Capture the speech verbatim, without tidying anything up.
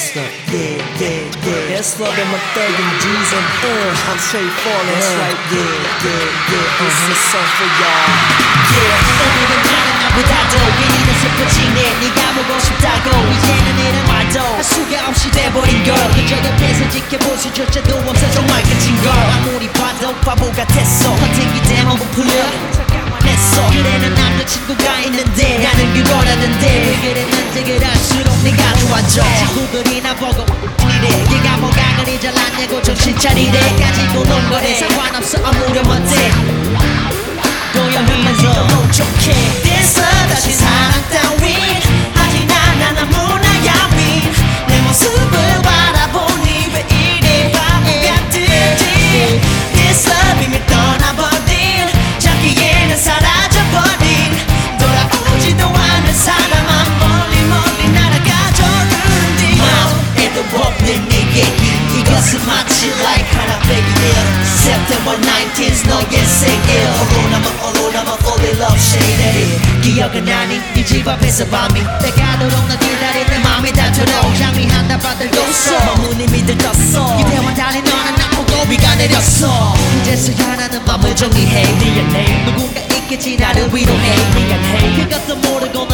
That's right, yeah, yeah, yeah. That's love in my thug and G's and uh, I'm straight falling. That's right, yeah, yeah, yeah. This is a song for y'all. Yeah, 오늘은 나는 나보다도 괜히 더 슬퍼지네. 네가 보고 싶다고 이제는 이런 말도 할 수가 없이 돼버린 걸. 그저 옆에서 지켜볼 수조차도 없어 정말 끝인 걸. 아무리 봐도 바보 같았어. 선택이 되면 부풀려 냈어. 그래 난 남자친구가 있는데 나는 그거라는데 왜 그랬는지 그럴수록 내가 좋아져. 친구들이 나보고 이래 걔가 뭐가 그리 잘났냐고 정신 차리래. 가지고 논 거래 상관없어 아무렴 어때 고여하면서 너무 좋게 됐어. 다시 사랑 따윈 하지 난 너무나 야윈 내 모습을 바라보니 왜 이래 바보 같은지. 됐어 비밀 떠나버린 자기에는 사라져버린 돌아오지도 않는 사람만 멀리 멀리 날아가져는 뒤 마음에도 없는 네 얘기 이것은 마치 like 하나 빼기 일 September nineteenth 너의 생일 어로나만 어로나만 fall in love shaded 기억은 나니 네 집 앞에서 밤이 때가도록 너 기다릴 때 맘이 닳도록 장미한 다발들 뒀어 마음은 이미 들떴어 기대와 달리 너는 나 보고 비가 내렸어. 이제서야 나는 맘을 정리해 미안해 누군가 있겠지 나를 위로해 미안해 그것도 모르고